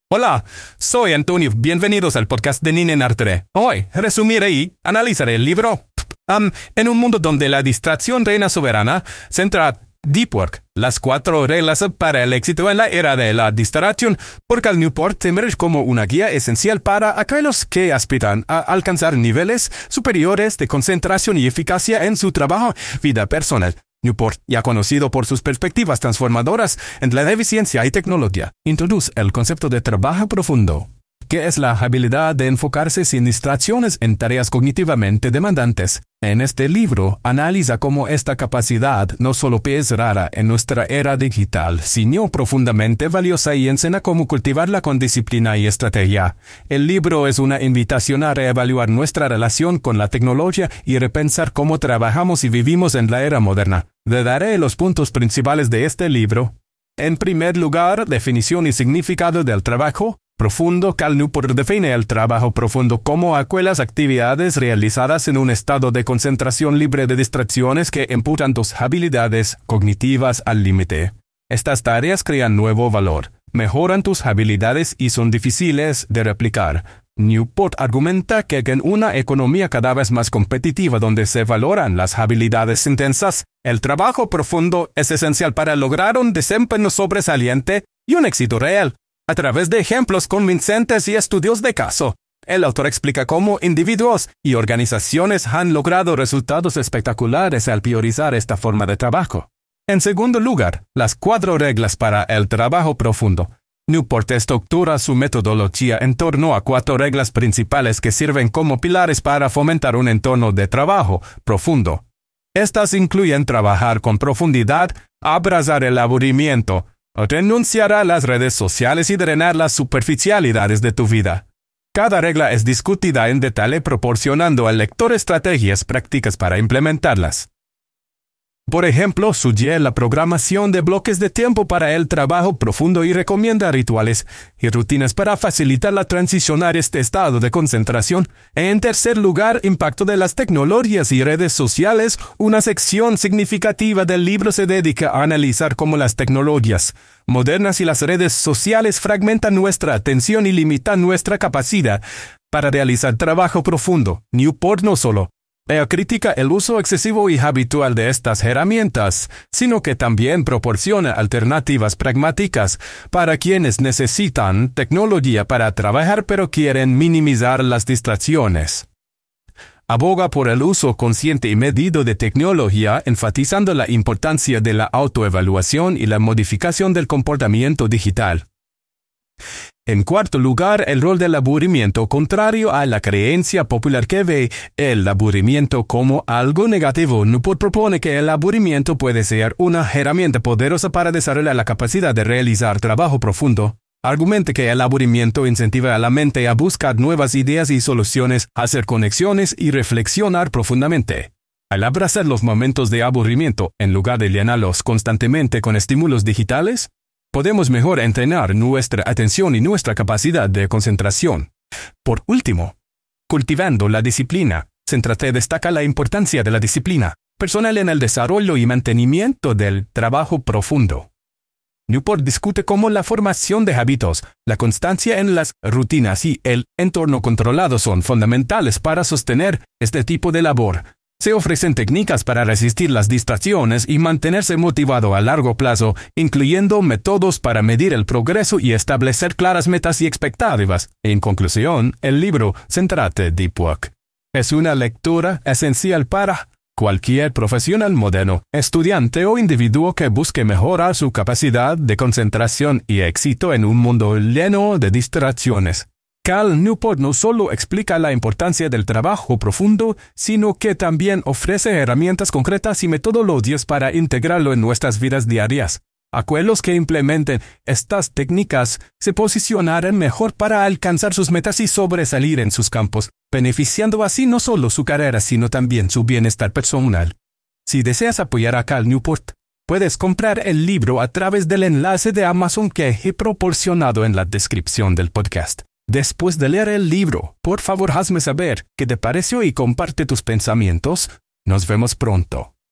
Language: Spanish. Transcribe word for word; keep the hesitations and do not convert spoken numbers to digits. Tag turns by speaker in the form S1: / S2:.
S1: Hola, soy Antonio. Bienvenidos al podcast de Ninen Artere. Hoy resumiré y analizaré el libro. Um, en un mundo donde la distracción reina soberana, centra Deep Work, las cuatro reglas para el éxito en la era de la distracción, por Cal Newport emerge como una guía esencial para aquellos que aspiran a alcanzar niveles superiores de concentración y eficacia en su trabajo, vida personal. Newport, ya conocido por sus perspectivas transformadoras en la eficiencia y tecnología, introduce el concepto de trabajo profundo, que es la habilidad de enfocarse sin distracciones en tareas cognitivamente demandantes. En este libro, analiza cómo esta capacidad no solo es rara en nuestra era digital, sino profundamente valiosa y enseña cómo cultivarla con disciplina y estrategia. El libro es una invitación a reevaluar nuestra relación con la tecnología y repensar cómo trabajamos y vivimos en la era moderna. Le daré los puntos principales de este libro. En primer lugar, definición y significado del trabajo profundo. Cal Newport define el trabajo profundo como aquellas actividades realizadas en un estado de concentración libre de distracciones que imputan tus habilidades cognitivas al límite. Estas tareas crean nuevo valor, mejoran tus habilidades y son difíciles de replicar. Newport argumenta que en una economía cada vez más competitiva donde se valoran las habilidades intensas, el trabajo profundo es esencial para lograr un desempeño sobresaliente y un éxito real. A través de ejemplos convincentes y estudios de caso, el autor explica cómo individuos y organizaciones han logrado resultados espectaculares al priorizar esta forma de trabajo. En segundo lugar, las cuatro reglas para el trabajo profundo. Newport estructura su metodología en torno a cuatro reglas principales que sirven como pilares para fomentar un entorno de trabajo profundo. Estas incluyen trabajar con profundidad, abrazar el aburrimiento, renunciar a las redes sociales y drenar las superficialidades de tu vida. Cada regla es discutida en detalle proporcionando al lector estrategias prácticas para implementarlas. Por ejemplo, sugiere la programación de bloques de tiempo para el trabajo profundo y recomienda rituales y rutinas para facilitar la transición a este estado de concentración. En tercer lugar, impacto de las tecnologías y redes sociales. Una sección significativa del libro se dedica a analizar cómo las tecnologías modernas y las redes sociales fragmentan nuestra atención y limitan nuestra capacidad para realizar trabajo profundo. Newport no solo Ella critica el uso excesivo y habitual de estas herramientas, sino que también proporciona alternativas pragmáticas para quienes necesitan tecnología para trabajar pero quieren minimizar las distracciones. Aboga por el uso consciente y medido de tecnología, enfatizando la importancia de la autoevaluación y la modificación del comportamiento digital. En cuarto lugar, el rol del aburrimiento, contrario a la creencia popular que ve el aburrimiento como algo negativo. Newport propone que el aburrimiento puede ser una herramienta poderosa para desarrollar la capacidad de realizar trabajo profundo. Argumenta que el aburrimiento incentiva a la mente a buscar nuevas ideas y soluciones, a hacer conexiones y reflexionar profundamente. Al abrazar los momentos de aburrimiento, en lugar de llenarlos constantemente con estímulos digitales, podemos mejor entrenar nuestra atención y nuestra capacidad de concentración. Por último, cultivando la disciplina. Céntrate destaca la importancia de la disciplina personal en el desarrollo y mantenimiento del trabajo profundo. Newport discute cómo la formación de hábitos, la constancia en las rutinas y el entorno controlado son fundamentales para sostener este tipo de labor. Se ofrecen técnicas para resistir las distracciones y mantenerse motivado a largo plazo, incluyendo métodos para medir el progreso y establecer claras metas y expectativas. En conclusión, el libro Céntrate Deep Work es una lectura esencial para cualquier profesional moderno, estudiante o individuo que busque mejorar su capacidad de concentración y éxito en un mundo lleno de distracciones. Cal Newport no solo explica la importancia del trabajo profundo, sino que también ofrece herramientas concretas y metodologías para integrarlo en nuestras vidas diarias. Aquellos que implementen estas técnicas se posicionarán mejor para alcanzar sus metas y sobresalir en sus campos, beneficiando así no solo su carrera, sino también su bienestar personal. Si deseas apoyar a Cal Newport, puedes comprar el libro a través del enlace de Amazon que he proporcionado en la descripción del podcast. Después de leer el libro, por favor hazme saber qué te pareció y comparte tus pensamientos. Nos vemos pronto.